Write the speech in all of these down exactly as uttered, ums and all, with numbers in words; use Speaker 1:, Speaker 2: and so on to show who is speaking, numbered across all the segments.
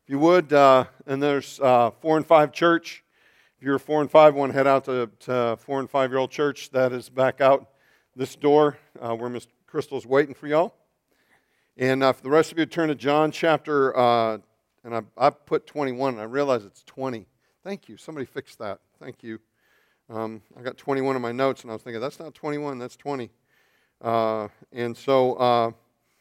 Speaker 1: If you would, uh, and there's uh, four and five church. If you're four and five, want to head out to, to four and five year old church. That is back out this door uh, where Miss Crystal's waiting for y'all. And uh, for the rest of you, turn to John chapter, uh, and I, I put twenty-one, and I realize it's twenty. Thank you. Somebody fixed that. Thank you. Um, I got twenty-one in my notes, and I was thinking, that's not twenty-one, that's twenty. Uh, and so uh,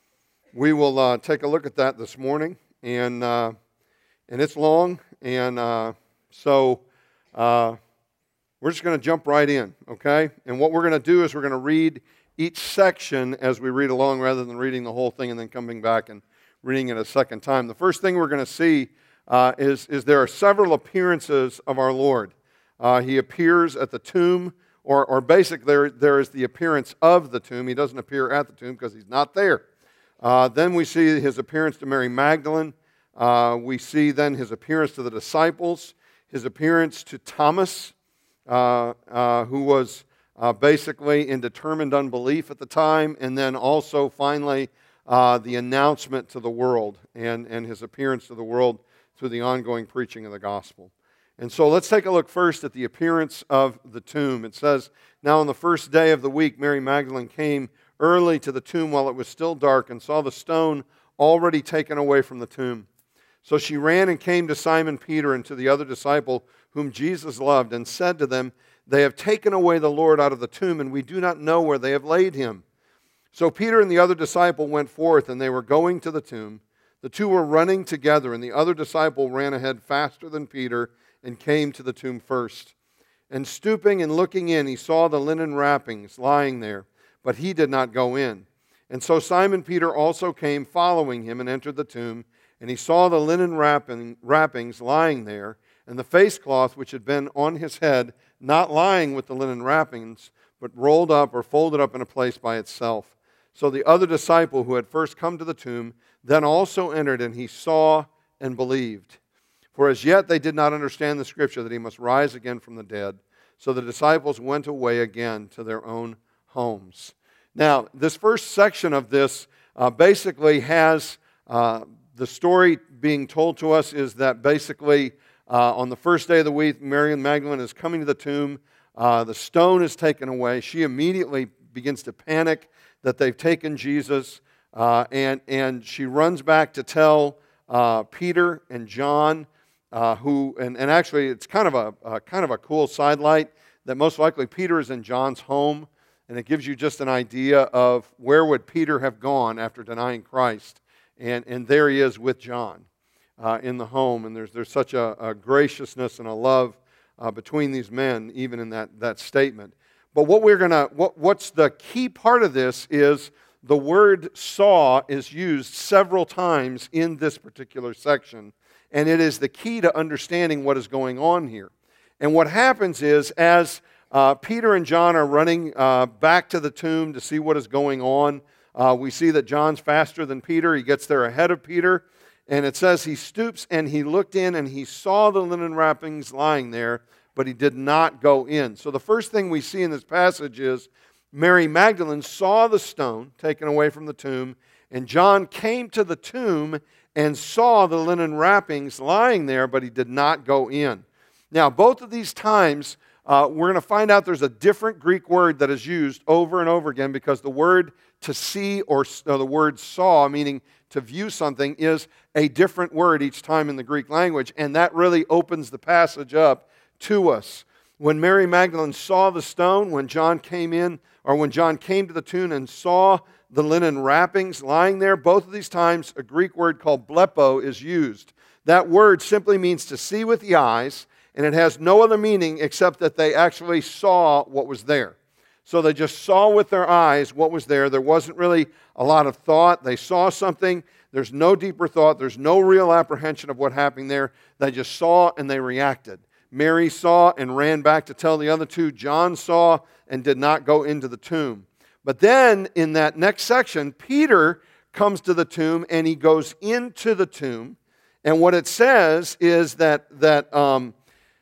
Speaker 1: we will uh, take a look at that this morning. And uh, and it's long, and uh, so uh, we're just going to jump right in, okay? And what we're going to do is we're going to read each section as we read along rather than reading the whole thing and then coming back and reading it a second time. The first thing we're going to see uh, is, is there are several appearances of our Lord. Uh, he appears at the tomb, or, or basically there, there is the appearance of the tomb. He doesn't appear at the tomb because he's not there. Uh, then we see his appearance to Mary Magdalene. Uh, we see then his appearance to the disciples, his appearance to Thomas, uh, uh, who was uh, basically in determined unbelief at the time, and then also finally uh, the announcement to the world and, and his appearance to the world through the ongoing preaching of the gospel. And so let's take a look first at the appearance of the tomb. It says, "Now on the first day of the week, Mary Magdalene came early to the tomb while it was still dark and saw the stone already taken away from the tomb. So she ran and came to Simon Peter and to the other disciple whom Jesus loved and said to them, 'They have taken away the Lord out of the tomb, and we do not know where they have laid him.' So Peter and the other disciple went forth, and they were going to the tomb. The two were running together, and the other disciple ran ahead faster than Peter and came to the tomb first. And stooping and looking in, he saw the linen wrappings lying there, but he did not go in. And so Simon Peter also came following him and entered the tomb, and he saw the linen wrapping, wrappings lying there, and the face cloth which had been on his head, not lying with the linen wrappings, but rolled up or folded up in a place by itself. So the other disciple who had first come to the tomb then also entered, and he saw and believed. For as yet they did not understand the scripture that he must rise again from the dead. So the disciples went away again to their own homes." Now, this first section of this uh, basically has uh, the story being told to us is that basically uh, on the first day of the week, Mary Magdalene is coming to the tomb. Uh, the stone is taken away. She immediately begins to panic that they've taken Jesus, uh, and, and she runs back to tell uh, Peter and John, uh, who, and, and actually it's kind of a, a kind of a cool sidelight that most likely Peter is in John's home. And it gives you just an idea of where would Peter have gone after denying Christ. And, and there he is with John uh, in the home. And there's, there's such a, a graciousness and a love uh, between these men, even in that, that statement. But what we're gonna, what, what's the key part of this is the word saw is used several times in this particular section. And it is the key to understanding what is going on here. And what happens is, as Uh, Peter and John are running uh, back to the tomb to see what is going on. Uh, we see that John's faster than Peter. He gets there ahead of Peter. And it says he stoops and he looked in and he saw the linen wrappings lying there, but he did not go in. So the first thing we see in this passage is Mary Magdalene saw the stone taken away from the tomb, and John came to the tomb and saw the linen wrappings lying there, but he did not go in. Now, both of these times, Uh, we're going to find out there's a different Greek word that is used over and over again, because the word to see or uh, the word saw, meaning to view something, is a different word each time in the Greek language, and that really opens the passage up to us. When Mary Magdalene saw the stone, when John came in, or when John came to the tomb and saw the linen wrappings lying there, both of these times a Greek word called blepo is used. That word simply means to see with the eyes, and it has no other meaning except that they actually saw what was there. So they just saw with their eyes what was there. There wasn't really a lot of thought. They saw something. There's no deeper thought. There's no real apprehension of what happened there. They just saw and they reacted. Mary saw and ran back to tell the other two. John saw and did not go into the tomb. But then in that next section, Peter comes to the tomb and he goes into the tomb. And what it says is that that um,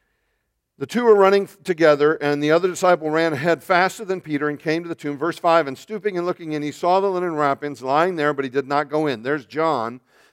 Speaker 1: the two were running together, and the other disciple ran ahead faster than Peter and came to the tomb. Verse five, and stooping and looking in, he saw the linen wrappings lying there, but he did not go in. There's John.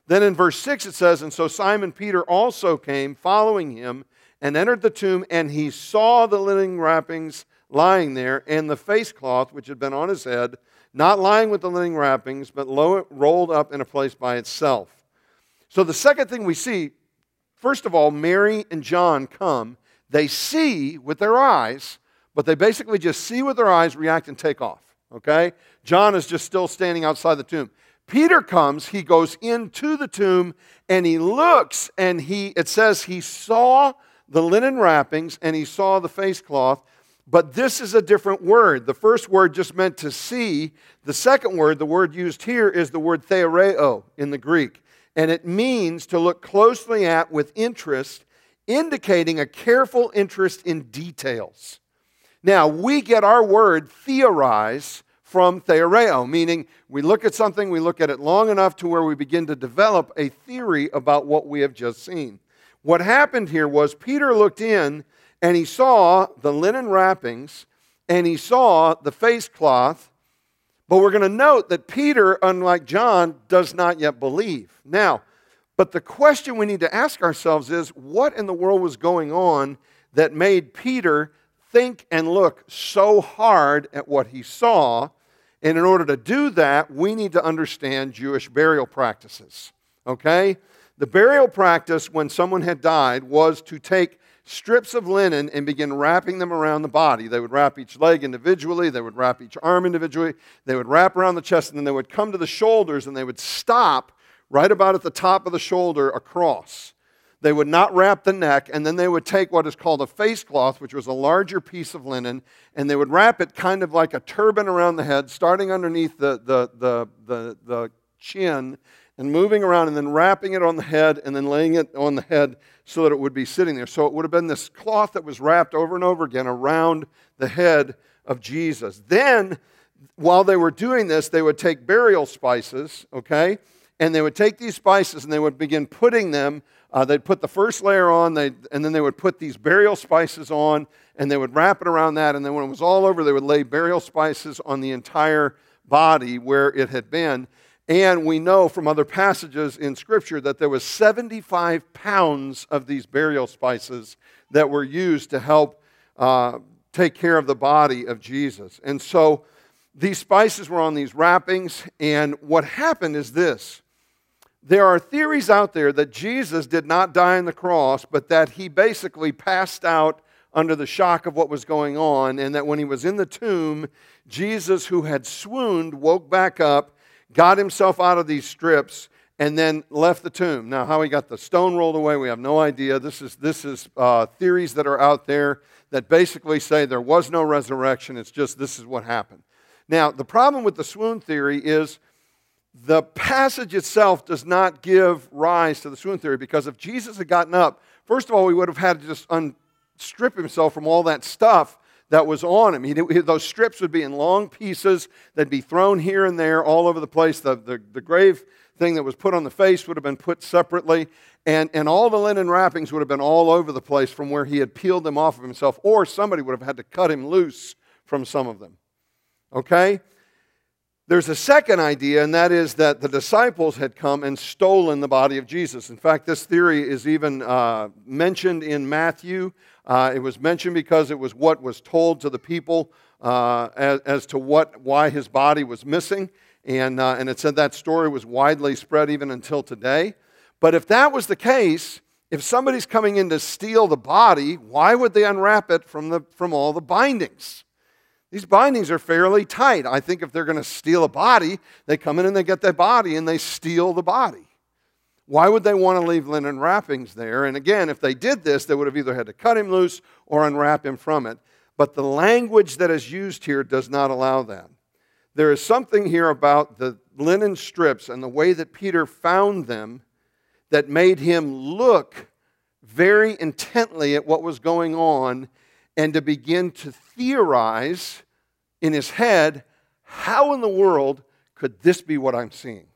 Speaker 1: Then in verse six it says, and so Simon Peter also came, following him, and entered the tomb, and he saw the linen wrappings lying there, and the face cloth which had been on his head, not lying with the linen wrappings, but low, rolled up in a place by itself. So the second thing we see, first of all, Mary and John come. They see with their eyes, but they basically just see with their eyes, react, and take off. Okay? John is just still standing outside the tomb. Peter comes, he goes into the tomb, and he looks, and he it says he saw the linen wrappings, and he saw the face cloth. But this is a different word. The first word just meant to see. The second word, the word used here, is the word theoreo in the Greek. And it means to look closely at with interest, indicating a careful interest in details. Now, we get our word theorize from theoreo, meaning we look at something, we look at it long enough to where we begin to develop a theory about what we have just seen. What happened here was Peter looked in and he saw the linen wrappings and he saw the face cloth, but we're going to note that Peter, unlike John, does not yet believe. Now, but the question we need to ask ourselves is, what in the world was going on that made Peter think and look so hard at what he saw? And in order to do that, we need to understand Jewish burial practices. Okay? The burial practice when someone had died was to take strips of linen and begin wrapping them around the body. They would wrap each leg individually. They would wrap each arm individually. They would wrap around the chest, and then they would come to the shoulders, and they would stop right about at the top of the shoulder across. They would not wrap the neck, and then they would take what is called a face cloth, which was a larger piece of linen, and they would wrap it kind of like a turban around the head, starting underneath the, the, the, the, the chin, and moving around, and then wrapping it on the head, and then laying it on the head so that it would be sitting there. So it would have been this cloth that was wrapped over and over again around the head of Jesus. Then, while they were doing this, they would take burial spices, okay? And they would take these spices and they would begin putting them. Uh, they'd put the first layer on, they, and then they would put these burial spices on, and they would wrap it around that. And then when it was all over, they would lay burial spices on the entire body where it had been. And we know from other passages in Scripture that there was seventy-five pounds of these burial spices that were used to help uh, take care of the body of Jesus. And so these spices were on these wrappings, and what happened is this. There are theories out there that Jesus did not die on the cross, but that he basically passed out under the shock of what was going on, and that when he was in the tomb, Jesus, who had swooned, woke back up, got himself out of these strips, and then left the tomb. Now, how he got the stone rolled away, we have no idea. This is, this is uh, theories that are out there that basically say there was no resurrection. It's just this is what happened. Now, the problem with the swoon theory is the passage itself does not give rise to the swoon theory, because if Jesus had gotten up, first of all, he would have had to just unstrip himself from all that stuff that was on him. He, he, those strips would be in long pieces. They'd be thrown here and there all over the place. The, the, the grave thing that was put on the face would have been put separately. And, and all the linen wrappings would have been all over the place from where he had peeled them off of himself. Or somebody would have had to cut him loose from some of them. Okay? There's a second idea, and that is that the disciples had come and stolen the body of Jesus. In fact, this theory is even uh, mentioned in Matthew. Uh, it was mentioned because it was what was told to the people uh, as, as to what why his body was missing. And, uh, and it said that story was widely spread even until today. But if that was the case, if somebody's coming in to steal the body, why would they unwrap it from, the, from all the bindings? These bindings are fairly tight. I think if they're going to steal a body, they come in and they get that body and they steal the body. Why would they want to leave linen wrappings there? And again, if they did this, they would have either had to cut him loose or unwrap him from it. But the language that is used here does not allow that. There is something here about the linen strips and the way that Peter found them that made him look very intently at what was going on and to begin to theorize in his head, how in the world could this be what I'm seeing?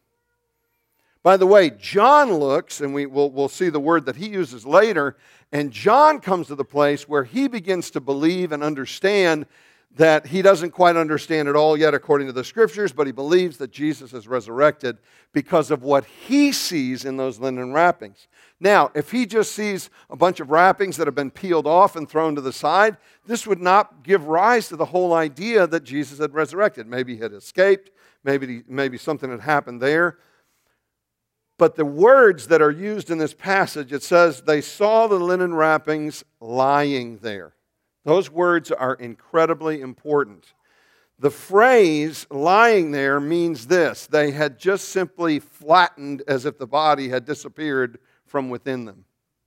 Speaker 1: By the way, John looks, and we will we'll see the word that he uses later, and John comes to the place where he begins to believe and understand that he doesn't quite understand it all yet according to the Scriptures, but he believes that Jesus is resurrected because of what he sees in those linen wrappings. Now, if he just sees a bunch of wrappings that have been peeled off and thrown to the side, this would not give rise to the whole idea that Jesus had resurrected. Maybe he had escaped, maybe, maybe something had happened there. But the words that are used in this passage, it says, they saw the linen wrappings lying there. Those words are incredibly important. The phrase lying there means this: they had just simply flattened as if the body had disappeared from within them.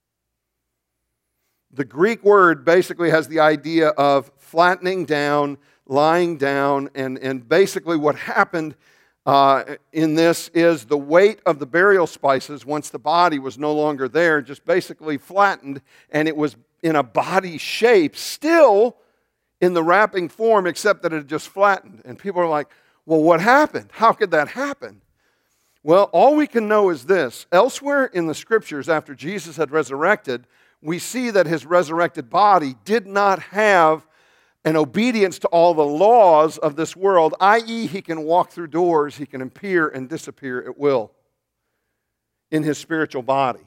Speaker 1: The Greek word basically has the idea of flattening down, lying down, and, and basically what happened uh, in this is the weight of the burial spices, once the body was no longer there, just basically flattened, and it was in a body shape, still in the wrapping form, except that it had just flattened. And people are like, well, what happened? How could that happen? Well, all we can know is this. Elsewhere in the Scriptures, after Jesus had resurrected, we see that his resurrected body did not have an obedience to all the laws of this world, that is he can walk through doors, he can appear and disappear at will in his spiritual body.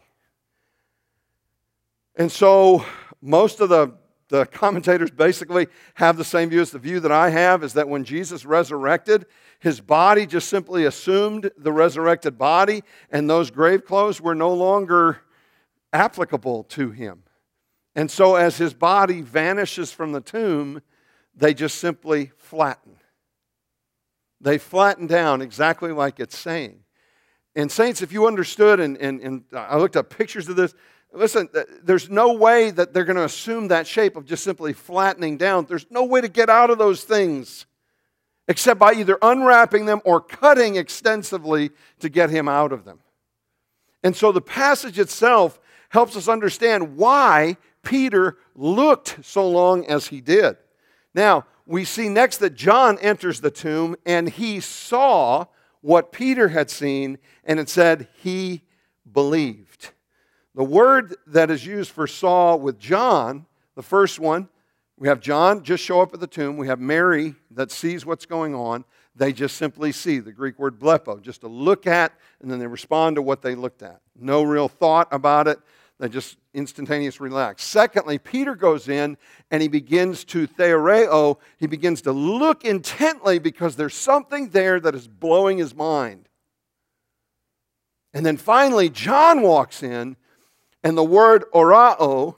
Speaker 1: And so most of the, the commentators basically have the same view as the view that I have, is that when Jesus resurrected, his body just simply assumed the resurrected body, and those grave clothes were no longer applicable to him. And so as his body vanishes from the tomb, they just simply flatten. They flatten down exactly like it's saying. And saints, if you understood, and, and, and I looked up pictures of this, listen, there's no way that they're going to assume that shape of just simply flattening down. There's no way to get out of those things except by either unwrapping them or cutting extensively to get him out of them. And so the passage itself helps us understand why Peter looked so long as he did. Now, we see next that John enters the tomb and he saw what Peter had seen, and it said he believed. The word that is used for saw with John, the first one, we have John just show up at the tomb. We have Mary that sees what's going on. They just simply see, the Greek word blepo, just to look at, and then they respond to what they looked at. No real thought about it. They just instantaneous relax. Secondly, Peter goes in and he begins to theoreo, he begins to look intently because there's something there that is blowing his mind. And then finally, John walks in, and the word orao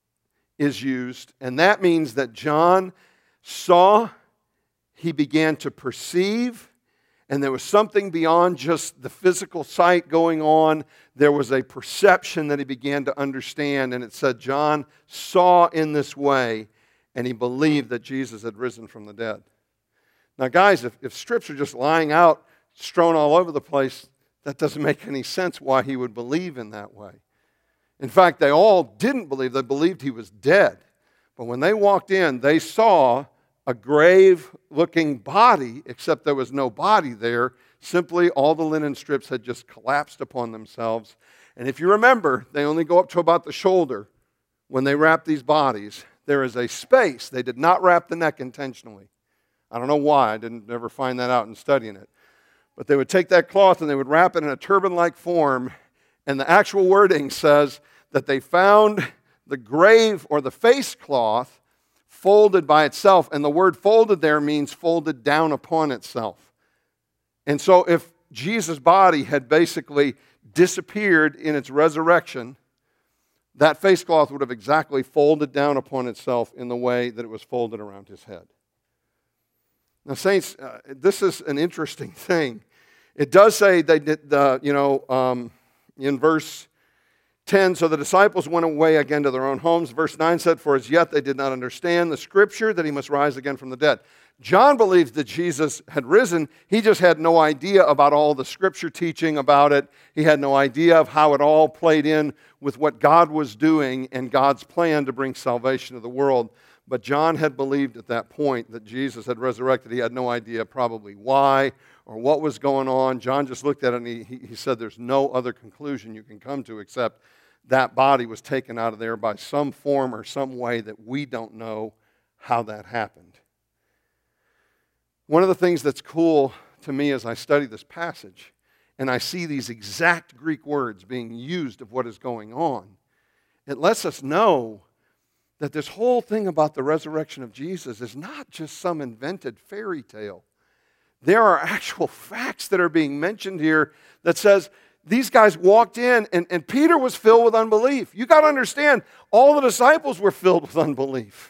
Speaker 1: is used, and that means that John saw, he began to perceive, and there was something beyond just the physical sight going on. There was a perception that he began to understand, and it said John saw in this way, and he believed that Jesus had risen from the dead. Now, guys, if, if strips are just lying out, strewn all over the place, that doesn't make any sense why he would believe in that way. In fact, they all didn't believe. They believed he was dead. But when they walked in, they saw a grave-looking body, except there was no body there. Simply, all the linen strips had just collapsed upon themselves. And if you remember, they only go up to about the shoulder when they wrap these bodies. There is a space. They did not wrap the neck intentionally. I don't know why. I didn't ever find that out in studying it. But they would take that cloth and they would wrap it in a turban-like form. And the actual wording says that they found the grave or the face cloth folded by itself. And the word folded there means folded down upon itself. And so if Jesus' body had basically disappeared in its resurrection, that face cloth would have exactly folded down upon itself in the way that it was folded around his head. Now, saints, uh, this is an interesting thing. It does say they did, uh, you know, um, in verse ten, so the disciples went away again to their own homes. Verse nine said, for as yet they did not understand the scripture that he must rise again from the dead. John believed that Jesus had risen. He just had no idea about all the scripture teaching about it. He had no idea of how it all played in with what God was doing and God's plan to bring salvation to the world. But John had believed at that point that Jesus had resurrected. He had no idea probably why or what was going on. John just looked at it and he, he said there's no other conclusion you can come to except that body was taken out of there by some form or some way that we don't know how that happened. One of the things that's cool to me as I study this passage, and I see these exact Greek words being used of what is going on, it lets us know that this whole thing about the resurrection of Jesus is not just some invented fairy tale. There are actual facts that are being mentioned here that says these guys walked in and, and Peter was filled with unbelief. You got to understand, all the disciples were filled with unbelief.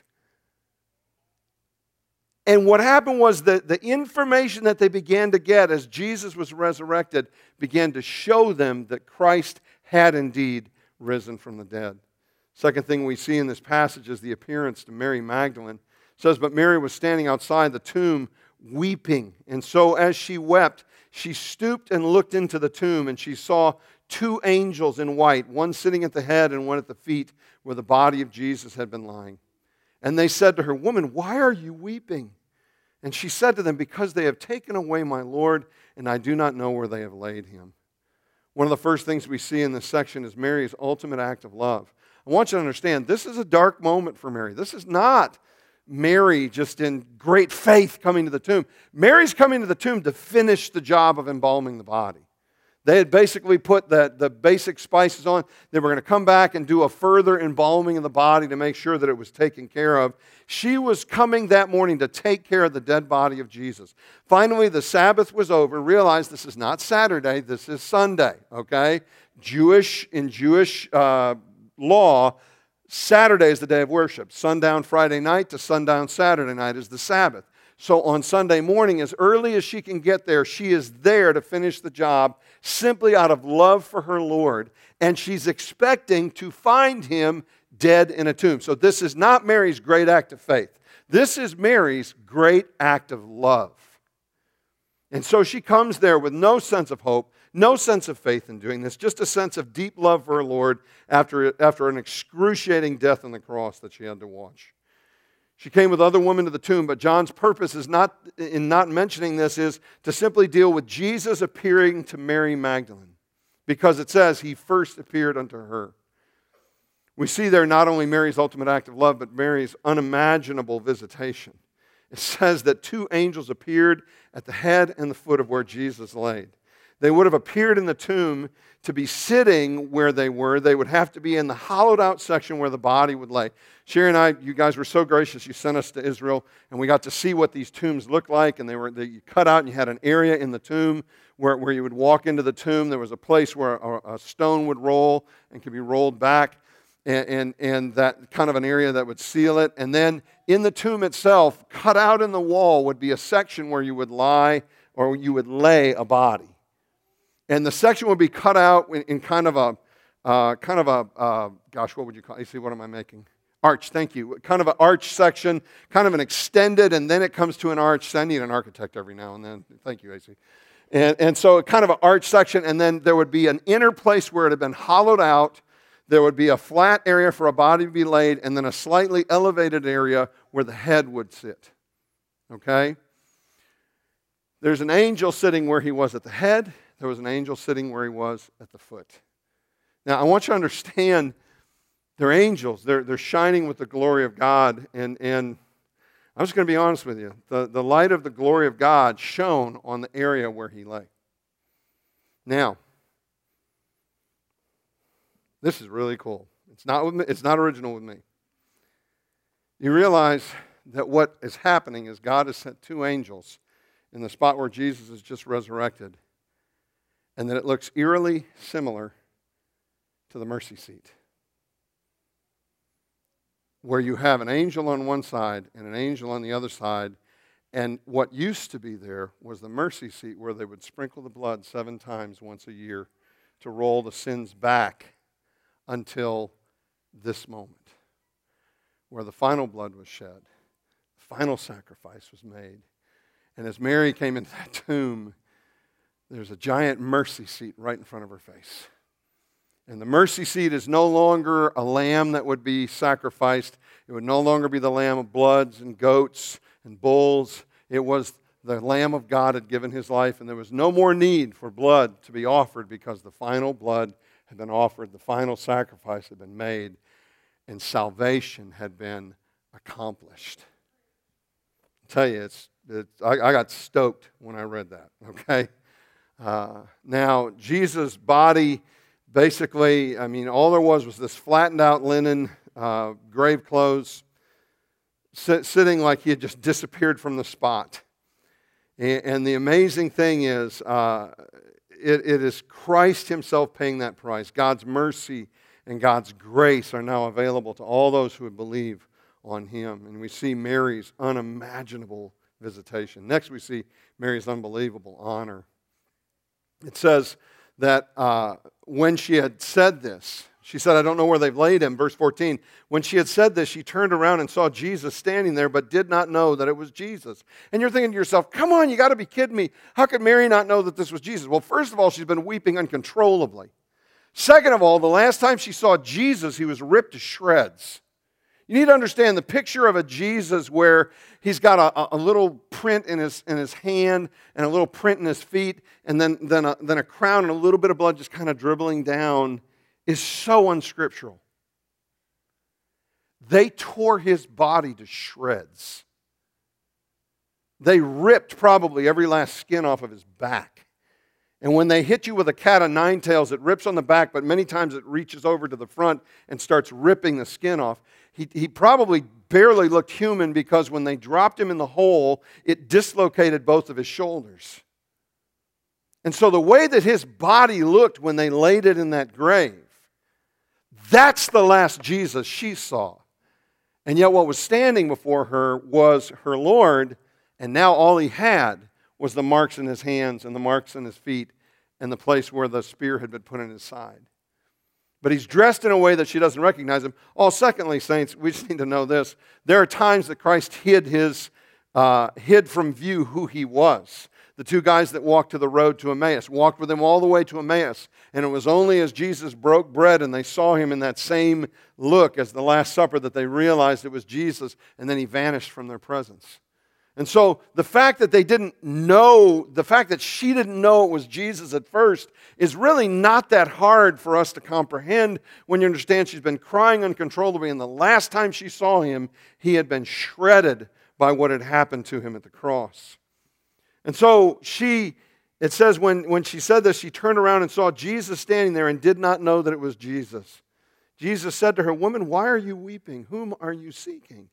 Speaker 1: And what happened was that the information that they began to get as Jesus was resurrected began to show them that Christ had indeed risen from the dead. Second thing we see in this passage is the appearance to Mary Magdalene. It says, but Mary was standing outside the tomb weeping. And so as she wept, she stooped and looked into the tomb, and she saw two angels in white, one sitting at the head and one at the feet, where the body of Jesus had been lying. And they said to her, woman, why are you weeping? And she said to them, because they have taken away my Lord, and I do not know where they have laid him. One of the first things we see in this section is Mary's ultimate act of love. I want you to understand, this is a dark moment for Mary. This is not Mary just in great faith coming to the tomb. Mary's coming to the tomb to finish the job of embalming the body. They had basically put the, the basic spices on. They were going to come back and do a further embalming of the body to make sure that it was taken care of. She was coming that morning to take care of the dead body of Jesus. Finally, the Sabbath was over. Realize this is not Saturday, this is Sunday, okay? Jewish, in Jewish uh, law, Saturday is the day of worship. Sundown Friday night to sundown Saturday night is the Sabbath. So on Sunday morning, as early as she can get there, she is there to finish the job simply out of love for her Lord. And she's expecting to find him dead in a tomb. So this is not Mary's great act of faith. This is Mary's great act of love. And so she comes there with no sense of hope, no sense of faith in doing this, just a sense of deep love for her Lord after, after an excruciating death on the cross that she had to watch. She came with other women to the tomb, but John's purpose is not in not mentioning this is to simply deal with Jesus appearing to Mary Magdalene, because it says he first appeared unto her. We see there not only Mary's ultimate act of love, but Mary's unimaginable visitation. It says that two angels appeared at the head and the foot of where Jesus laid. They would have appeared in the tomb to be sitting where they were. They would have to be in the hollowed out section where the body would lay. Sherry and I, you guys were so gracious. You sent us to Israel, and we got to see what these tombs looked like. And they were they, you cut out, and you had an area in the tomb where, where you would walk into the tomb. There was a place where a, a stone would roll and could be rolled back, and, and, and that kind of an area that would seal it. And then in the tomb itself, cut out in the wall, would be a section where you would lie or you would lay a body. And the section would be cut out in, in kind of a, uh, kind of a, uh, gosh, what would you call it? You see, what am I making? Arch, thank you. Kind of an arch section, kind of an extended, and then it comes to an arch. I need an architect every now and then. Thank you, A C. And, and so kind of an arch section, and then there would be an inner place where it had been hollowed out. There would be a flat area for a body to be laid, and then a slightly elevated area where the head would sit. Okay? There's an angel sitting where he was at the head. There was an angel sitting where he was at the foot. Now, I want you to understand, they're angels. They're, they're shining with the glory of God. And, and I'm just going to be honest with you. The, the light of the glory of God shone on the area where he lay. Now, this is really cool. It's not, with me, it's not original with me. You realize that what is happening is God has sent two angels in the spot where Jesus is just resurrected, and that it looks eerily similar to the mercy seat, where you have an angel on one side and an angel on the other side, and what used to be there was the mercy seat where they would sprinkle the blood seven times once a year to roll the sins back until this moment, where the final blood was shed, the final sacrifice was made. And as Mary came into that tomb, there's a giant mercy seat right in front of her face. And the mercy seat is no longer a lamb that would be sacrificed. It would no longer be the lamb of bloods and goats and bulls. It was the Lamb of God had given his life, and there was no more need for blood to be offered because the final blood had been offered, the final sacrifice had been made, and salvation had been accomplished. I tell you, it's It, I, I got stoked when I read that, okay? Uh, now, Jesus' body, basically, I mean, all there was was this flattened out linen, uh, grave clothes, sit, sitting like he had just disappeared from the spot. And, and the amazing thing is, uh, it, it is Christ himself paying that price. God's mercy and God's grace are now available to all those who would believe on him. And we see Mary's unimaginable visitation. Next, we see Mary's unbelievable honor. It says that uh, when she had said this, she said, I don't know where they've laid him. Verse fourteen, when she had said this, she turned around and saw Jesus standing there, but did not know that it was Jesus. And you're thinking to yourself, come on, you got to be kidding me. How could Mary not know that this was Jesus? Well, first of all, she's been weeping uncontrollably. Second of all, the last time she saw Jesus, he was ripped to shreds. You need to understand the picture of a Jesus where he's got a, a little print in his, in his hand and a little print in his feet and then, then, a, then a crown and a little bit of blood just kind of dribbling down is so unscriptural. They tore his body to shreds. They ripped probably every last skin off of his back. And when they hit you with a cat of nine tails, it rips on the back, but many times it reaches over to the front and starts ripping the skin off. He, he probably barely looked human because when they dropped him in the hole, it dislocated both of his shoulders. And so the way that his body looked when they laid it in that grave, that's the last Jesus she saw. And yet what was standing before her was her Lord, and now all he had was the marks in his hands and the marks in his feet and the place where the spear had been put in his side. But he's dressed in a way that she doesn't recognize him. Oh, secondly, saints, we just need to know this. There are times that Christ hid his uh, hid from view who he was. The two guys that walked to the road to Emmaus walked with him all the way to Emmaus. And it was only as Jesus broke bread and they saw him in that same look as the Last Supper that they realized it was Jesus, and then he vanished from their presence. And so the fact that they didn't know, the fact that she didn't know it was Jesus at first is really not that hard for us to comprehend when you understand she's been crying uncontrollably, and the last time she saw him, he had been shredded by what had happened to him at the cross. And so she, it says when, when she said this, she turned around and saw Jesus standing there and did not know that it was Jesus. Jesus said to her, "Woman, why are you weeping? Whom are you seeking?"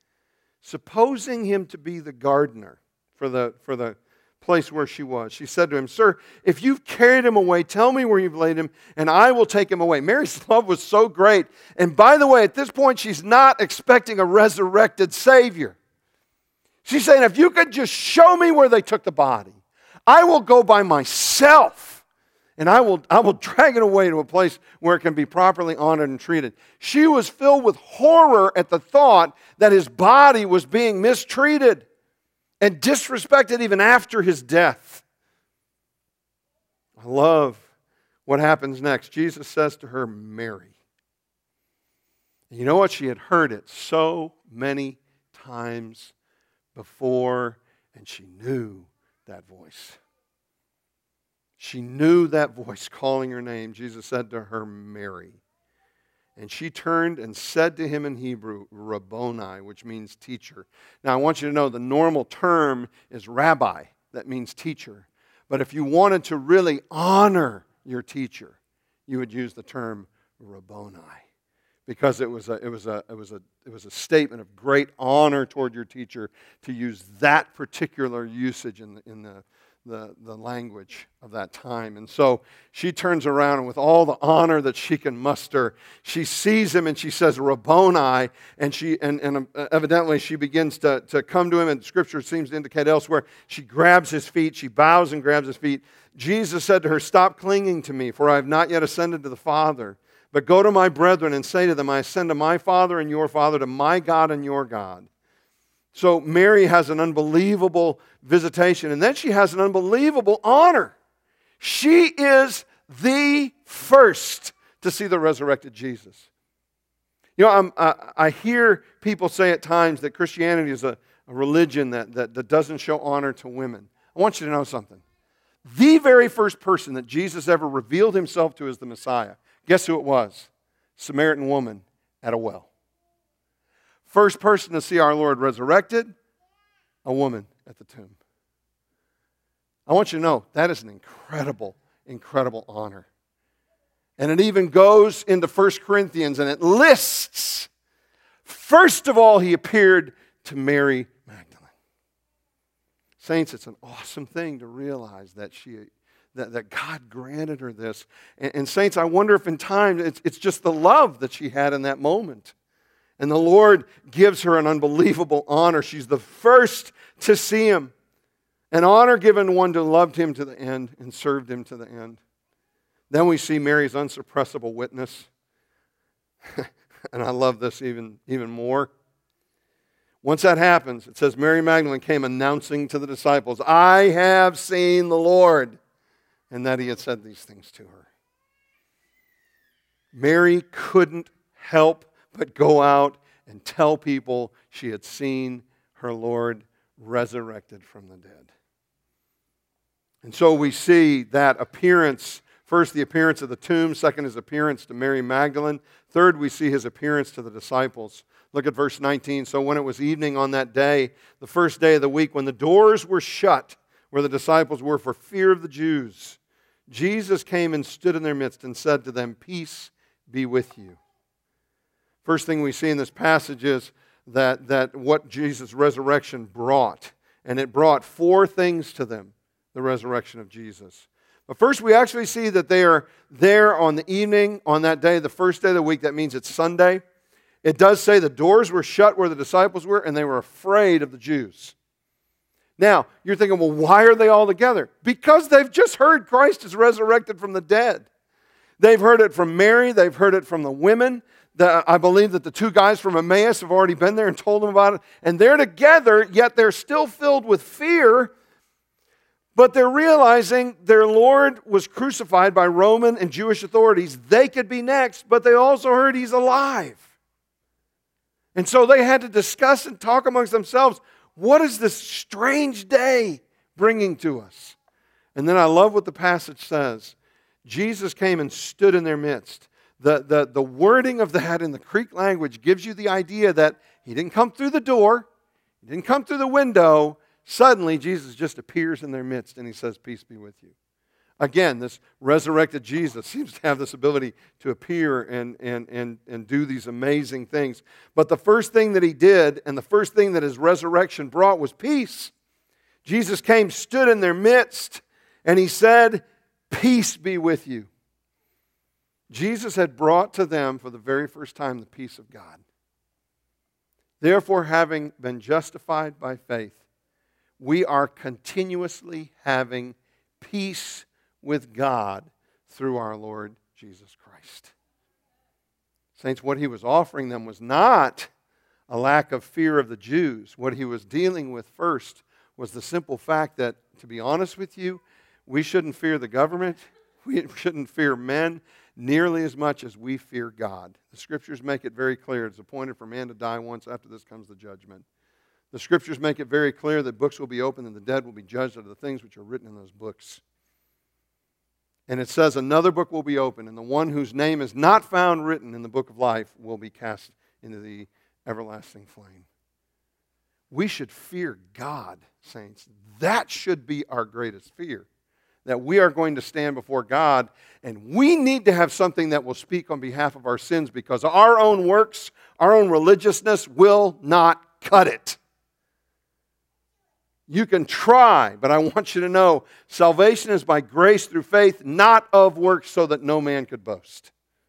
Speaker 1: Supposing him to be the gardener for the, for the place where she was, she said to him, "Sir, if you've carried him away, tell me where you've laid him, and I will take him away." Mary's love was so great. And by the way, at this point, she's not expecting a resurrected Savior. She's saying, if you could just show me where they took the body, I will go by myself. And I will, I will drag it away to a place where it can be properly honored and treated. She was filled with horror at the thought that his body was being mistreated and disrespected even after his death. I love what happens next. Jesus says to her, "Mary." And you know what? She had heard it so many times before, and she knew that voice. She knew that voice calling her name. Jesus said to her, "Mary." And she turned and said to him in Hebrew, "Rabboni," which means teacher. Now I want you to know the normal term is rabbi. That means teacher. But if you wanted to really honor your teacher, you would use the term Rabboni. Because it was a, it was a, it was a, it was a statement of great honor toward your teacher to use that particular usage in the, in the The, the language of that time. And so she turns around, and with all the honor that she can muster, she sees him and she says, "Rabboni," and she and, and evidently she begins to, to come to him, and Scripture seems to indicate elsewhere, she grabs his feet, she bows and grabs his feet. Jesus said to her, "Stop clinging to me, for I have not yet ascended to the Father, but go to my brethren and say to them, I ascend to my Father and your Father, to my God and your God." So Mary has an unbelievable visitation, and then she has an unbelievable honor. She is the first to see the resurrected Jesus. You know, I'm, I, I hear people say at times that Christianity is a, a religion that, that, that doesn't show honor to women. I want you to know something. The very first person that Jesus ever revealed himself to as the Messiah, guess who it was? Samaritan woman at a well. First person to see our Lord resurrected, a woman at the tomb. I want you to know that is an incredible, incredible honor. And it even goes into First Corinthians and it lists, first of all, he appeared to Mary Magdalene. Saints, it's an awesome thing to realize that she, that, that God granted her this. And, and saints, I wonder if in time it's, it's just the love that she had in that moment. And the Lord gives her an unbelievable honor. She's the first to see him. An honor given to one who loved him to the end and served him to the end. Then we see Mary's unsuppressible witness. And I love this even, even more. Once that happens, it says Mary Magdalene came announcing to the disciples, I have seen the Lord, and that he had said these things to her. Mary couldn't help but go out and tell people she had seen her Lord resurrected from the dead. And so we see that appearance. First, the appearance of the tomb. Second, his appearance to Mary Magdalene. Third, we see his appearance to the disciples. Look at verse nineteen. So when it was evening on that day, the first day of the week, when the doors were shut, where the disciples were for fear of the Jews, Jesus came and stood in their midst and said to them, peace be with you. First thing we see in this passage is that, that what Jesus' resurrection brought. And it brought four things to them, the resurrection of Jesus. But first, we actually see that they are there on the evening, on that day, the first day of the week. That means it's Sunday. It does say the doors were shut where the disciples were, and they were afraid of the Jews. Now, you're thinking, well, why are they all together? Because they've just heard Christ is resurrected from the dead. They've heard it from Mary. They've heard it from the women. The, I believe that the two guys from Emmaus have already been there and told them about it. And they're together, yet they're still filled with fear. But they're realizing their Lord was crucified by Roman and Jewish authorities. They could be next, but they also heard he's alive. And so they had to discuss and talk amongst themselves, what is this strange day bringing to us? And then I love what the passage says. Jesus came and stood in their midst. The, the, the wording of that in the Greek language gives you the idea that he didn't come through the door, he didn't come through the window. Suddenly, Jesus just appears in their midst and he says, peace be with you. Again, this resurrected Jesus seems to have this ability to appear and, and, and, and do these amazing things. But the first thing that he did and the first thing that his resurrection brought was peace. Jesus came, stood in their midst, and he said, peace be with you. Jesus had brought to them for the very first time the peace of God. Therefore, having been justified by faith, we are continuously having peace with God through our Lord Jesus Christ. Saints, what he was offering them was not a lack of fear of the Jews. What he was dealing with first was the simple fact that, to be honest with you, we shouldn't fear the government. We shouldn't fear men nearly as much as we fear God. The Scriptures make it very clear. It's appointed for man to die once. After this comes the judgment. The Scriptures make it very clear that books will be opened and the dead will be judged out of the things which are written in those books. And it says another book will be opened, and the one whose name is not found written in the book of life will be cast into the everlasting flame. We should fear God, saints. That should be our greatest fear. That we are going to stand before God, and we need to have something that will speak on behalf of our sins, because our own works, our own religiousness will not cut it. You can try, but I want you to know salvation is by grace through faith, not of works, so that no man could boast.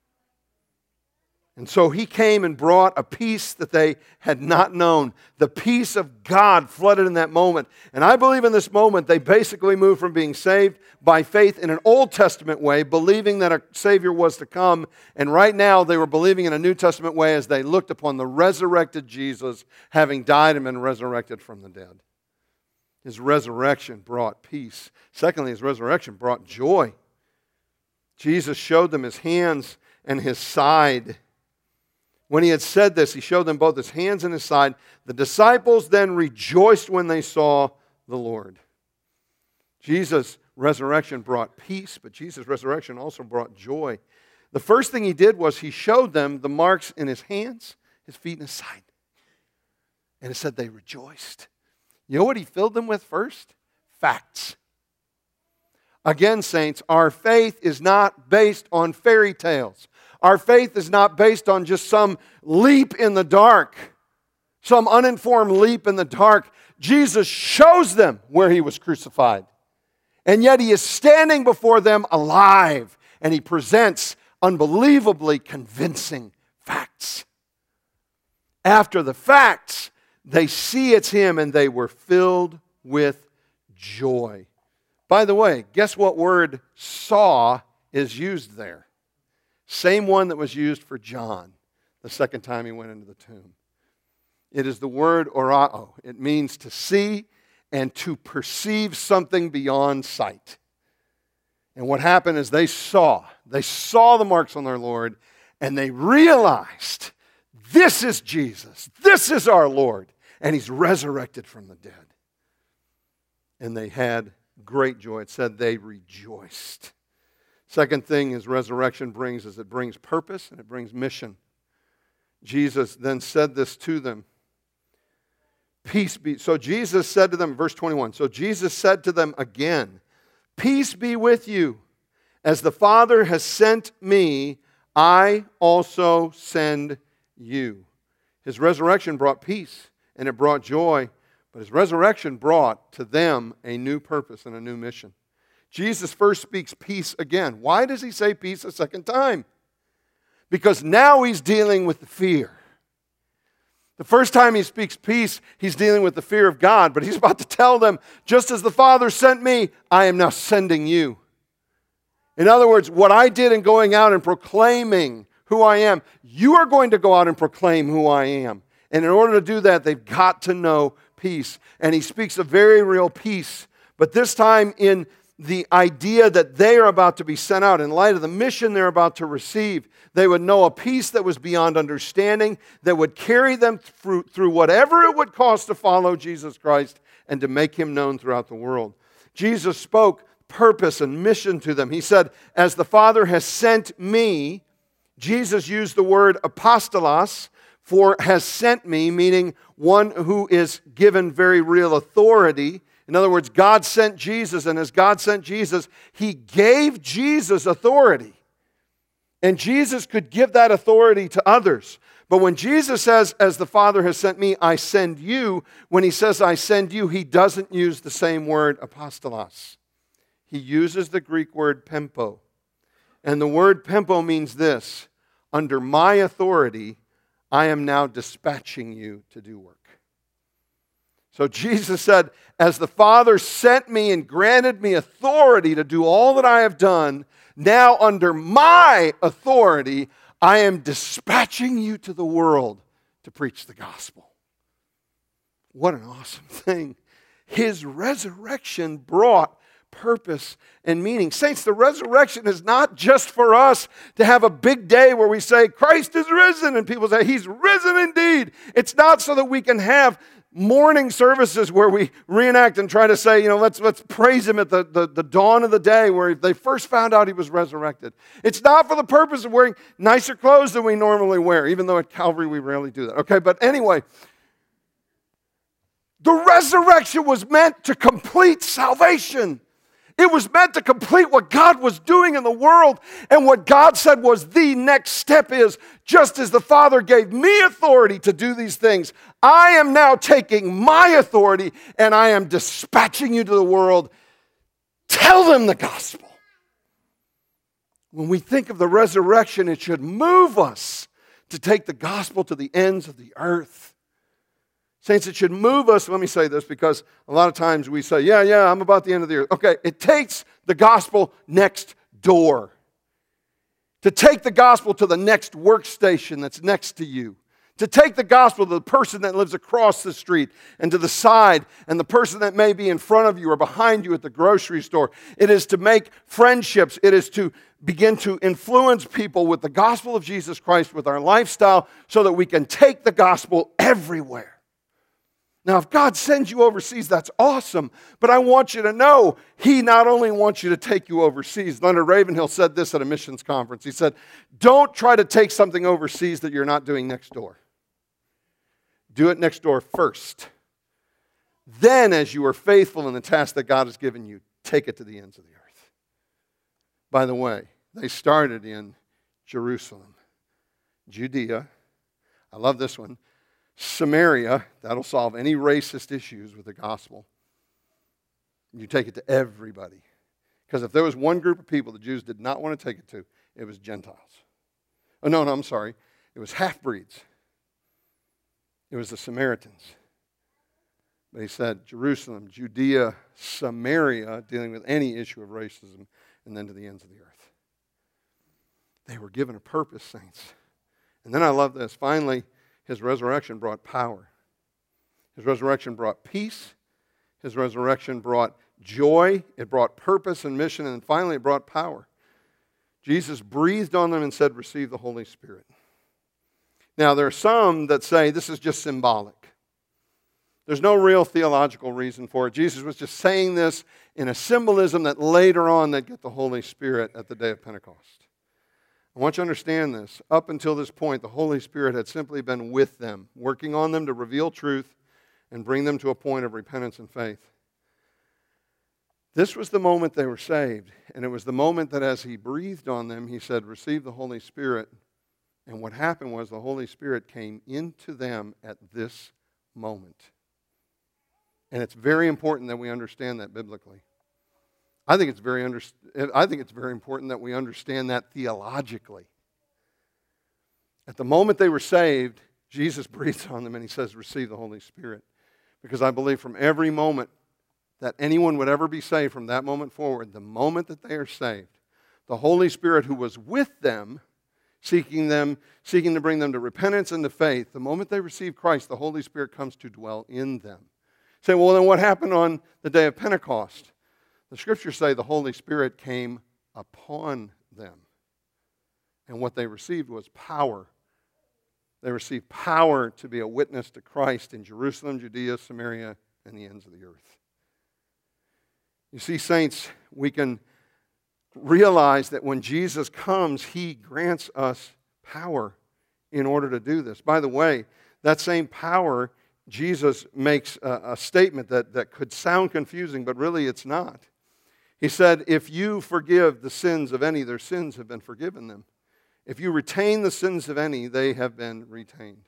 Speaker 1: And so he came and brought a peace that they had not known. The peace of God flooded in that moment. And I believe in this moment they basically moved from being saved by faith in an Old Testament way, believing that a Savior was to come. And right now they were believing in a New Testament way as they looked upon the resurrected Jesus, having died and been resurrected from the dead. His resurrection brought peace. Secondly, his resurrection brought joy. Jesus showed them his hands and his side. When he had said this, he showed them both his hands and his side. The disciples then rejoiced when they saw the Lord. Jesus' resurrection brought peace, but Jesus' resurrection also brought joy. The first thing he did was he showed them the marks in his hands, his feet, and his side. And it said they rejoiced. You know what he filled them with first? Facts. Again, saints, our faith is not based on fairy tales. Our faith is not based on just some leap in the dark, some uninformed leap in the dark. Jesus shows them where he was crucified. And yet he is standing before them alive, and he presents unbelievably convincing facts. After the facts, they see it's him, and they were filled with joy. By the way, guess what word saw is used there? Same one that was used for John the second time he went into the tomb. It is the word orao. It means to see and to perceive something beyond sight. And what happened is they saw, they saw the marks on their Lord, and they realized, this is Jesus, this is our Lord, and he's resurrected from the dead. And they had great joy. It said they rejoiced. Second thing is resurrection brings is it brings purpose and it brings mission. Jesus then said this to them. Peace be. So Jesus said to them, verse twenty-one, so Jesus said to them again, peace be with you. As the Father has sent me, I also send you. His resurrection brought peace and it brought joy. But his resurrection brought to them a new purpose and a new mission. Jesus first speaks peace again. Why does he say peace a second time? Because now he's dealing with the fear. The first time he speaks peace, he's dealing with the fear of God. But he's about to tell them, just as the Father sent me, I am now sending you. In other words, what I did in going out and proclaiming who I am, you are going to go out and proclaim who I am. And in order to do that, they've got to know peace. And he speaks of very real peace, but this time in the idea that they are about to be sent out in light of the mission they're about to receive. They would know a peace that was beyond understanding, that would carry them through, through whatever it would cost to follow Jesus Christ and to make him known throughout the world. Jesus spoke purpose and mission to them. He said, as the Father has sent me, Jesus used the word apostolos, for has sent me, meaning one who is given very real authority. In other words, God sent Jesus, and as God sent Jesus, he gave Jesus authority. And Jesus could give that authority to others. But when Jesus says, as the Father has sent me, I send you, when he says, I send you, he doesn't use the same word, apostolos. He uses the Greek word pempo. And the word pempo means this: under my authority, I am now dispatching you to do work. So Jesus said, as the Father sent me and granted me authority to do all that I have done, now under my authority, I am dispatching you to the world to preach the gospel. What an awesome thing. His resurrection brought purpose and meaning. Saints, the resurrection is not just for us to have a big day where we say, Christ is risen, and people say, he's risen indeed. It's not so that we can have morning services where we reenact and try to say, you know, let's let's praise him at the, the, the dawn of the day where they first found out he was resurrected. It's not for the purpose of wearing nicer clothes than we normally wear, even though at Calvary we rarely do that. Okay, but anyway, the resurrection was meant to complete salvation. It was meant to complete what God was doing in the world. And what God said was the next step is, just as the Father gave me authority to do these things, I am now taking my authority and I am dispatching you to the world. Tell them the gospel. When we think of the resurrection, it should move us to take the gospel to the ends of the earth. Saints, it should move us. Let me say this, because a lot of times we say, yeah, yeah, I'm about the end of the earth. Okay, it takes the gospel next door. To take the gospel to the next workstation that's next to you. To take the gospel to the person that lives across the street and to the side, and the person that may be in front of you or behind you at the grocery store. It is to make friendships. It is to begin to influence people with the gospel of Jesus Christ, with our lifestyle, so that we can take the gospel everywhere. Now, if God sends you overseas, that's awesome. But I want you to know, he not only wants you to take you overseas. Leonard Ravenhill said this at a missions conference. He said, don't try to take something overseas that you're not doing next door. Do it next door first. Then, as you are faithful in the task that God has given you, take it to the ends of the earth. By the way, they started in Jerusalem, Judea. I love this one. Samaria, that'll solve any racist issues with the gospel. You take it to everybody. Because if there was one group of people the Jews did not want to take it to, it was Gentiles. Oh, no, no, I'm sorry. It was half-breeds. It was the Samaritans. But he said Jerusalem, Judea, Samaria, dealing with any issue of racism, and then to the ends of the earth. They were given a purpose, saints. And then I love this. Finally, his resurrection brought power. His resurrection brought peace. His resurrection brought joy. It brought purpose and mission. And finally, it brought power. Jesus breathed on them and said, receive the Holy Spirit. Now, there are some that say this is just symbolic. There's no real theological reason for it. Jesus was just saying this in a symbolism that later on they'd get the Holy Spirit at the day of Pentecost. I want you to understand this. Up until this point, the Holy Spirit had simply been with them, working on them to reveal truth and bring them to a point of repentance and faith. This was the moment they were saved, and it was the moment that as he breathed on them, he said, receive the Holy Spirit. And what happened was the Holy Spirit came into them at this moment. And it's very important that we understand that biblically. I think it's very under, I think it's very important that we understand that theologically. At the moment they were saved, Jesus breathes on them and he says, receive the Holy Spirit. Because I believe from every moment that anyone would ever be saved from that moment forward, the moment that they are saved, the Holy Spirit who was with them, seeking them, seeking to bring them to repentance and to faith, the moment they receive Christ, the Holy Spirit comes to dwell in them. Say, well, then what happened on the day of Pentecost? The Scriptures say the Holy Spirit came upon them. And what they received was power. They received power to be a witness to Christ in Jerusalem, Judea, Samaria, and the ends of the earth. You see, saints, we can realize that when Jesus comes, he grants us power in order to do this. By the way, that same power, Jesus makes a, a statement that, that could sound confusing, but really it's not. He said, if you forgive the sins of any, their sins have been forgiven them. If you retain the sins of any, they have been retained.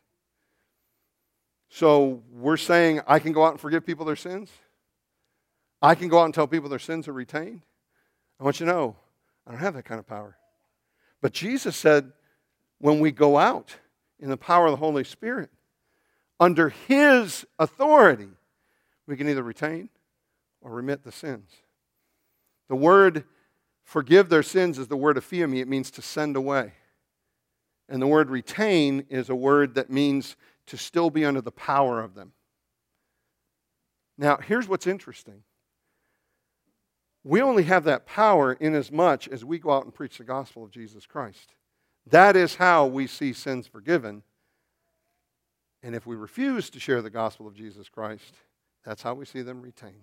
Speaker 1: So we're saying I can go out and forgive people their sins? I can go out and tell people their sins are retained? I want you to know, I don't have that kind of power. But Jesus said, when we go out in the power of the Holy Spirit, under his authority, we can either retain or remit the sins. The word forgive their sins is the word aphiemi. It means to send away. And the word retain is a word that means to still be under the power of them. Now, here's what's interesting. We only have that power inasmuch as we go out and preach the gospel of Jesus Christ. That is how we see sins forgiven. And if we refuse to share the gospel of Jesus Christ, that's how we see them retained.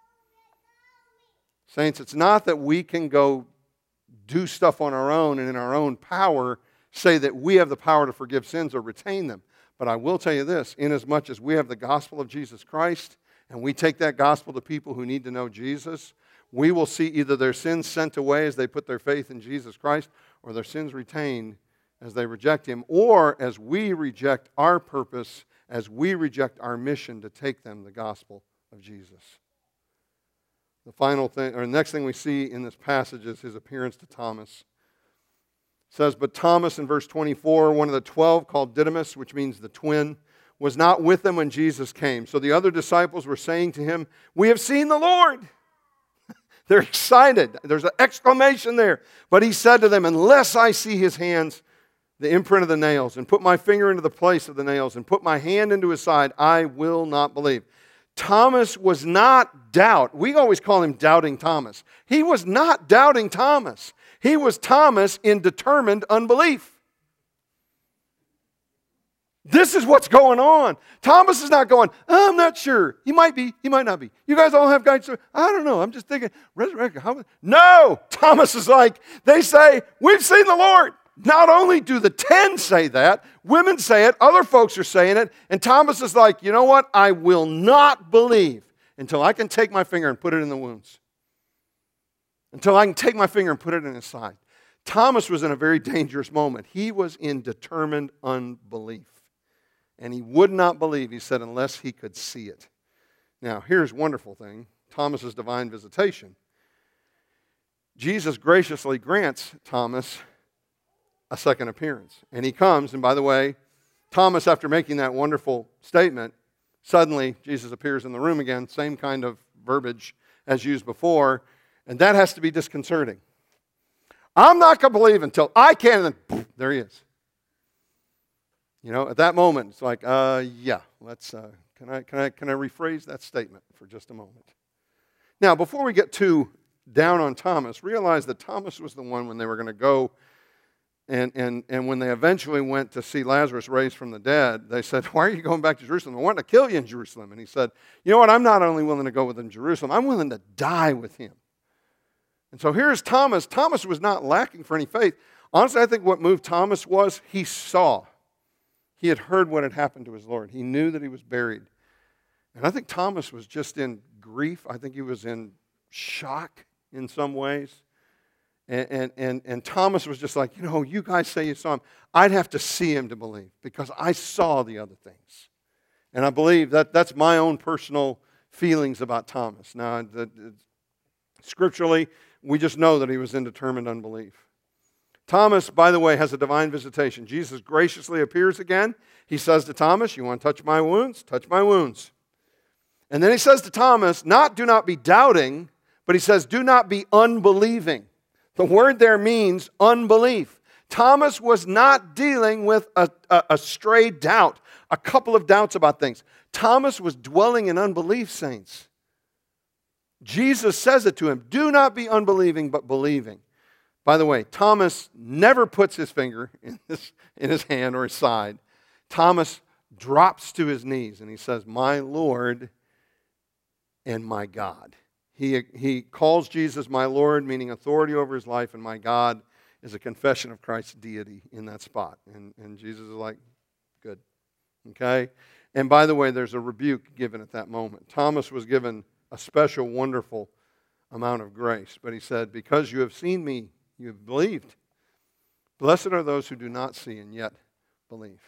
Speaker 1: Saints, it's not that we can go do stuff on our own and in our own power say that we have the power to forgive sins or retain them. But I will tell you this, inasmuch as we have the gospel of Jesus Christ and we take that gospel to people who need to know Jesus, we will see either their sins sent away as they put their faith in Jesus Christ or their sins retained as they reject him, or as we reject our purpose, as we reject our mission to take them the gospel of Jesus. The final thing, or the next thing we see in this passage is his appearance to Thomas. It says, but Thomas in verse twenty-four, one of the twelve called Didymus, which means the twin, was not with them when Jesus came. So the other disciples were saying to him, we have seen the Lord. They're excited. There's an exclamation there. But he said to them, unless I see his hands, the imprint of the nails, and put my finger into the place of the nails, and put my hand into his side, I will not believe. Thomas was not doubt. We always call him Doubting Thomas. He was not Doubting Thomas. He was Thomas in determined unbelief. This is what's going on. Thomas is not going, oh, I'm not sure. He might be, he might not be. You guys all have guides. I don't know. I'm just thinking, resurrection. How? No! Thomas is like, they say, we've seen the Lord. Not only do the ten say that, women say it, other folks are saying it, and Thomas is like, you know what? I will not believe until I can take my finger and put it in the wounds. Until I can take my finger and put it in his side. Thomas was in a very dangerous moment. He was in determined unbelief. And he would not believe, he said, unless he could see it. Now, here's a wonderful thing. Thomas's divine visitation. Jesus graciously grants Thomas a second appearance. And he comes, and by the way, Thomas, after making that wonderful statement, suddenly Jesus appears in the room again, same kind of verbiage as used before, and that has to be disconcerting. I'm not going to believe until I can, and then poof, there he is. You know, at that moment, it's like, uh, yeah, let's, uh, can I, can I, can I rephrase that statement for just a moment? Now, before we get too down on Thomas, realize that Thomas was the one when they were going to go And, and, and when they eventually went to see Lazarus raised from the dead, they said, why are you going back to Jerusalem? I want to kill you in Jerusalem. And he said, you know what? I'm not only willing to go with him to Jerusalem, I'm willing to die with him. And so here's Thomas. Thomas was not lacking for any faith. Honestly, I think what moved Thomas was he saw. He had heard what had happened to his Lord. He knew that he was buried. And I think Thomas was just in grief. I think he was in shock in some ways. And, and, and, and Thomas was just like, you know, you guys say you saw him. I'd have to see him to believe because I saw the other things. And I believe that that's my own personal feelings about Thomas. Now, the, the, scripturally, we just know that he was in determined unbelief. Thomas, by the way, has a divine visitation. Jesus graciously appears again. He says to Thomas, you want to touch my wounds? Touch my wounds. And then he says to Thomas, not do not be doubting, but he says, do not be unbelieving. The word there means unbelief. Thomas was not dealing with a, a, a stray doubt, a couple of doubts about things. Thomas was dwelling in unbelief, saints. Jesus says it to him, do not be unbelieving, but believing. By the way, Thomas never puts his finger in his, in his hand or his side. Thomas drops to his knees and he says, my Lord and my God. He, he calls Jesus my Lord, meaning authority over his life, and my God is a confession of Christ's deity in that spot. And, and Jesus is like, good. Okay? And by the way, there's a rebuke given at that moment. Thomas was given a special, wonderful amount of grace. But he said, because you have seen me, you have believed. Blessed are those who do not see and yet believe.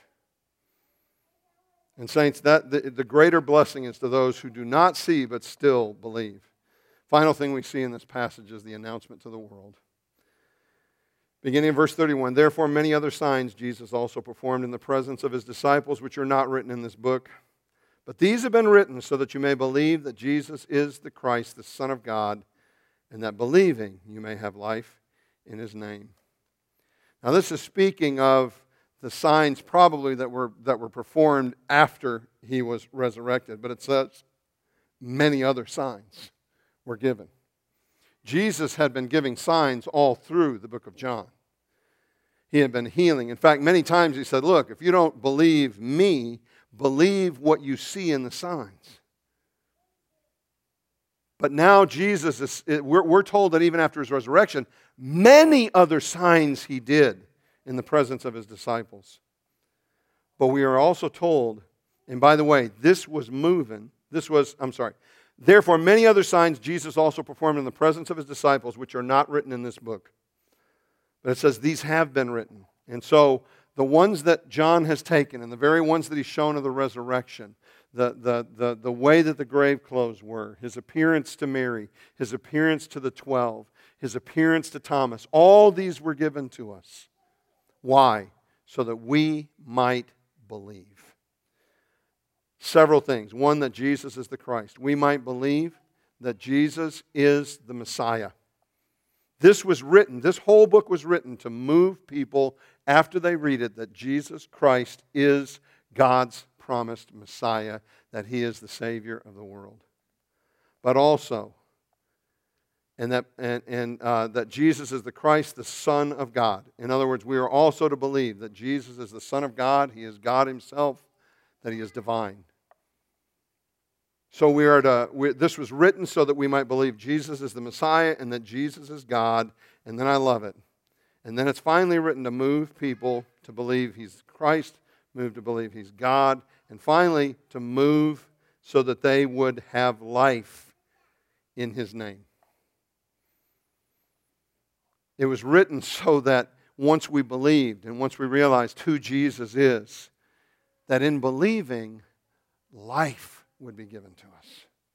Speaker 1: And saints, that the, the greater blessing is to those who do not see but still believe. Final thing we see in this passage is the announcement to the world. Beginning in verse thirty-one, therefore many other signs Jesus also performed in the presence of his disciples, which are not written in this book. But these have been written so that you may believe that Jesus is the Christ, the Son of God, and that believing you may have life in his name. Now this is speaking of the signs probably that were, that were performed after he was resurrected. But it says many other signs were given. Jesus had been giving signs all through the book of John. He had been healing. In fact, many times he said, look, if you don't believe me, believe what you see in the signs. But now Jesus, is, we're, we're told that even after his resurrection, many other signs he did in the presence of his disciples. But we are also told, and by the way, this was moving, this was, I'm sorry, therefore, many other signs Jesus also performed in the presence of his disciples, which are not written in this book. But it says these have been written. And so the ones that John has taken and the very ones that he's shown of the resurrection, the, the, the, the way that the grave clothes were, his appearance to Mary, his appearance to the twelve, his appearance to Thomas, all these were given to us. Why? So that we might believe. Several things. One, that Jesus is the Christ. We might believe that Jesus is the Messiah. This was written, this whole book was written to move people after they read it that Jesus Christ is God's promised Messiah, that he is the Savior of the world. But also, and that, and, and, uh, that Jesus is the Christ, the Son of God. In other words, we are also to believe that Jesus is the Son of God, he is God himself, that he is divine. So we are to, we, this was written so that we might believe Jesus is the Messiah and that Jesus is God. And then I love it. And then it's finally written to move people to believe He's Christ, move to believe He's God, and finally to move so that they would have life in His name. It was written so that once we believed and once we realized who Jesus is, that in believing, life would be given to us.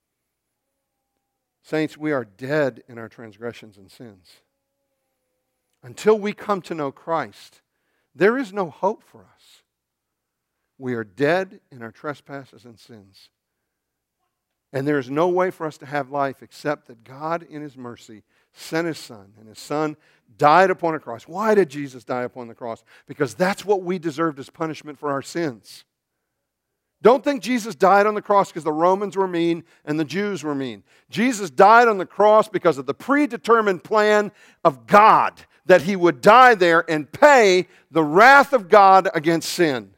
Speaker 1: Saints, we are dead in our transgressions and sins. Until we come to know Christ, there is no hope for us. We are dead in our trespasses and sins. And there is no way for us to have life except that God, in His mercy, sent His Son, and His Son died upon a cross. Why did Jesus die upon the cross? Because that's what we deserved as punishment for our sins. Don't think Jesus died on the cross because the Romans were mean and the Jews were mean. Jesus died on the cross because of the predetermined plan of God that He would die there and pay the wrath of God against sin.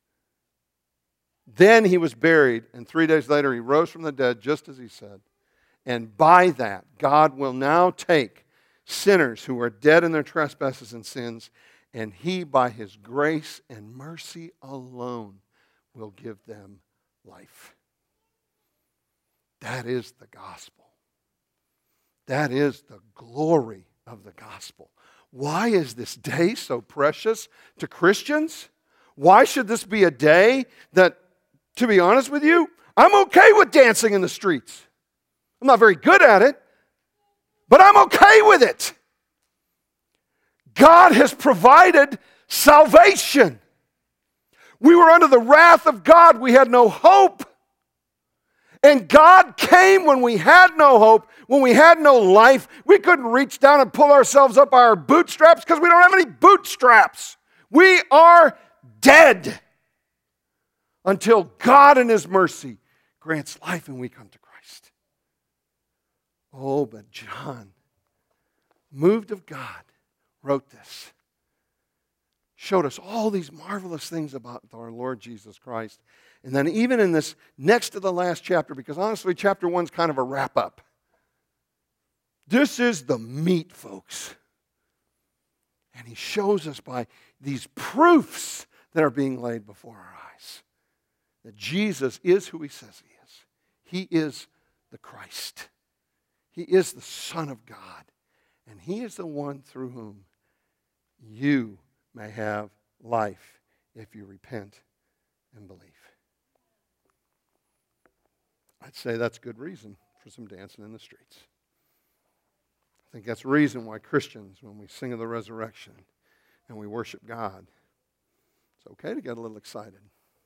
Speaker 1: Then He was buried, and three days later He rose from the dead, just as He said. And by that, God will now take sinners who are dead in their trespasses and sins, and He, by His grace and mercy alone, will give them life. That is the gospel. That is the glory of the gospel. Why is this day so precious to Christians? Why should this be a day that, to be honest with you, I'm okay with dancing in the streets. I'm not very good at it, but I'm okay with it. God has provided salvation. We were under the wrath of God. We had no hope. And God came when we had no hope, when we had no life. We couldn't reach down and pull ourselves up by our bootstraps because we don't have any bootstraps. We are dead until God in His mercy grants life and we come to Christ. Oh, but John, moved of God, wrote this. Showed us all these marvelous things about our Lord Jesus Christ. And then even in this next to the last chapter, because honestly, chapter one's kind of a wrap-up. This is the meat, folks. And he shows us by these proofs that are being laid before our eyes that Jesus is who He says He is. He is the Christ. He is the Son of God. And He is the one through whom you may have life if you repent and believe. I'd say that's good reason for some dancing in the streets. I think that's the reason why Christians, when we sing of the resurrection and we worship God, it's okay to get a little excited.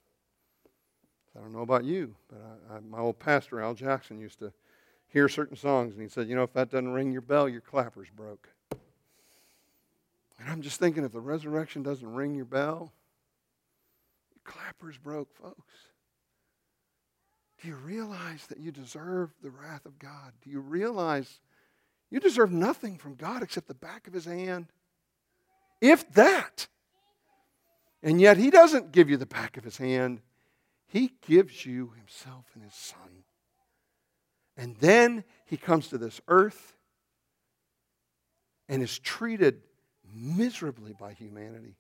Speaker 1: I don't know about you, but I, I, my old pastor, Al Jackson, used to hear certain songs, and he said, you know, if that doesn't ring your bell, your clapper's broke. And I'm just thinking, if the resurrection doesn't ring your bell, your clapper's broke, folks. Do you realize that you deserve the wrath of God? Do you realize you deserve nothing from God except the back of His hand? If that. And yet He doesn't give you the back of His hand. He gives you Himself and His Son. And then He comes to this earth and is treated miserably by humanity.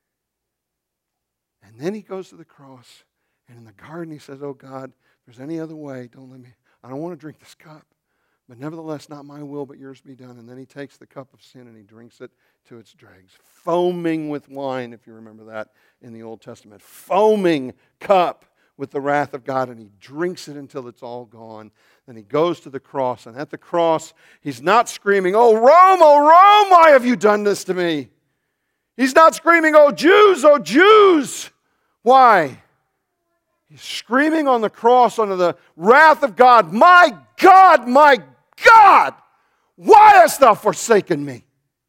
Speaker 1: And then He goes to the cross, and in the garden He says, oh God, if there's any other way, don't let me, I don't want to drink this cup. But nevertheless, not my will, but yours be done. And then He takes the cup of sin and He drinks it to its dregs, foaming with wine, if you remember that in the Old Testament. Foaming cup with the wrath of God, and He drinks it until it's all gone. Then He goes to the cross, and at the cross, He's not screaming, oh Rome, oh Rome, why have you done this to me? He's not screaming, oh Jews, oh Jews, why? He's screaming on the cross under the wrath of God, my God, my God, why hast thou forsaken me?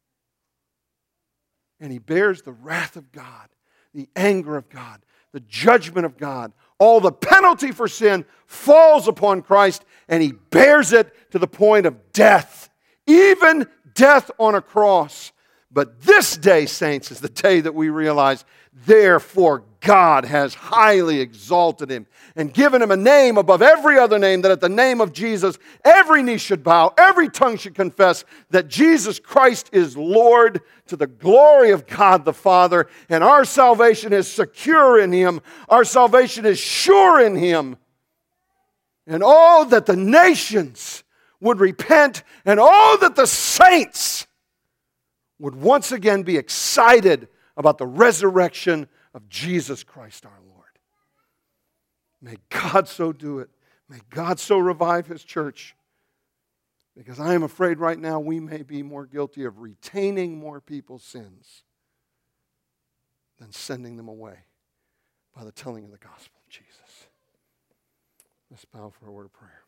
Speaker 1: And He bears the wrath of God, the anger of God, the judgment of God. All the penalty for sin falls upon Christ, and He bears it to the point of death, even death on a cross. But this day, saints, is the day that we realize, therefore God has highly exalted him and given him a name above every other name, that at the name of Jesus every knee should bow, every tongue should confess that Jesus Christ is Lord, to the glory of God the Father. And our salvation is secure in him. Our salvation is sure in him. And oh, that the nations would repent, and oh, that the saints would once again be excited about the resurrection of Jesus Christ our Lord. May God so do it. May God so revive his church. Because I am afraid right now we may be more guilty of retaining more people's sins than sending them away by the telling of the gospel of Jesus. Let's bow for a word of prayer.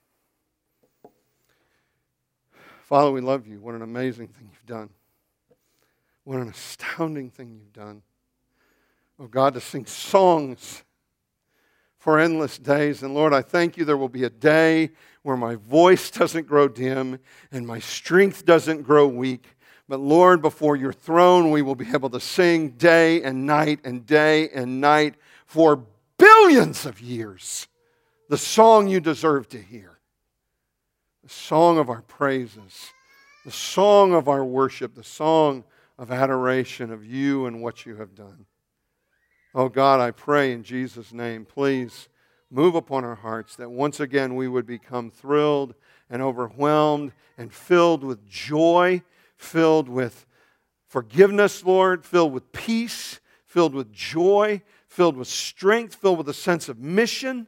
Speaker 1: Father, we love you. What an amazing thing you've done. What an astounding thing you've done. Oh God, to sing songs for endless days. And Lord, I thank you there will be a day where my voice doesn't grow dim and my strength doesn't grow weak. But Lord, before your throne, we will be able to sing day and night and day and night for billions of years the song you deserve to hear. The song of our praises. The song of our worship. The song of adoration of you and what you have done. Oh God, I pray in Jesus' name, please move upon our hearts that once again we would become thrilled and overwhelmed and filled with joy, filled with forgiveness, Lord, filled with peace, filled with joy, filled with strength, filled with a sense of mission,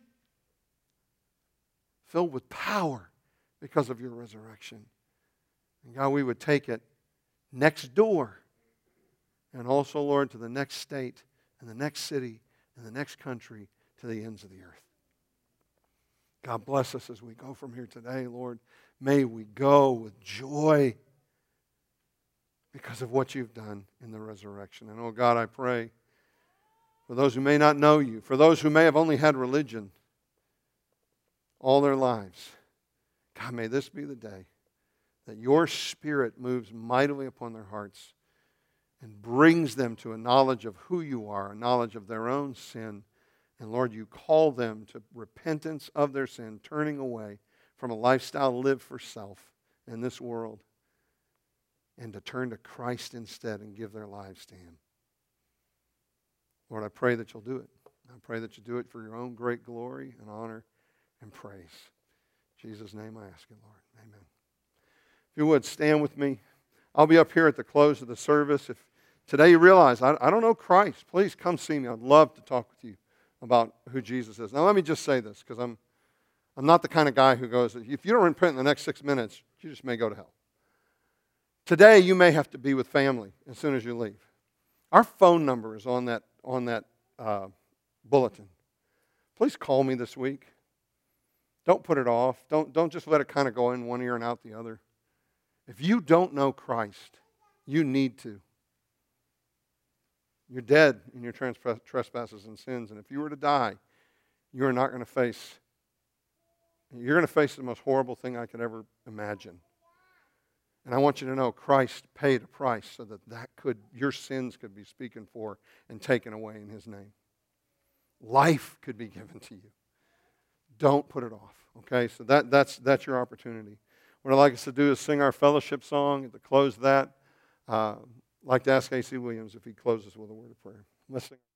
Speaker 1: filled with power because of your resurrection. And God, we would take it next door and also, Lord, to the next state and the next city and the next country to the ends of the earth. God bless us as we go from here today, Lord. May we go with joy because of what you've done in the resurrection. And oh God, I pray for those who may not know you, for those who may have only had religion all their lives. God, may this be the day that your Spirit moves mightily upon their hearts and brings them to a knowledge of who you are, a knowledge of their own sin. And Lord, you call them to repentance of their sin, turning away from a lifestyle lived for self in this world, and to turn to Christ instead and give their lives to him. Lord, I pray that you'll do it. I pray that you do it for your own great glory and honor and praise. In Jesus' name I ask it, Lord. Amen. If you would, stand with me. I'll be up here at the close of the service. If today you realize, I, I don't know Christ, please come see me. I'd love to talk with you about who Jesus is. Now let me just say this, because I'm, I'm not the kind of guy who goes, if you don't repent in the next six minutes, you just may go to hell. Today you may have to be with family as soon as you leave. Our phone number is on that, on that uh, bulletin. Please call me this week. Don't put it off. Don't, don't just let it kind of go in one ear and out the other. If you don't know Christ, you need to. You're dead in your trespasses and sins. And if you were to die, you are not going to face, you're going to face the most horrible thing I could ever imagine. And I want you to know Christ paid a price so that, that could, your sins could be spoken for and taken away in his name. Life could be given to you. Don't put it off. Okay, so that, that's, that's your opportunity. What I'd like us to do is sing our fellowship song. To close that, uh, I'd like to ask A C Williams if he closes with a word of prayer. Let's sing.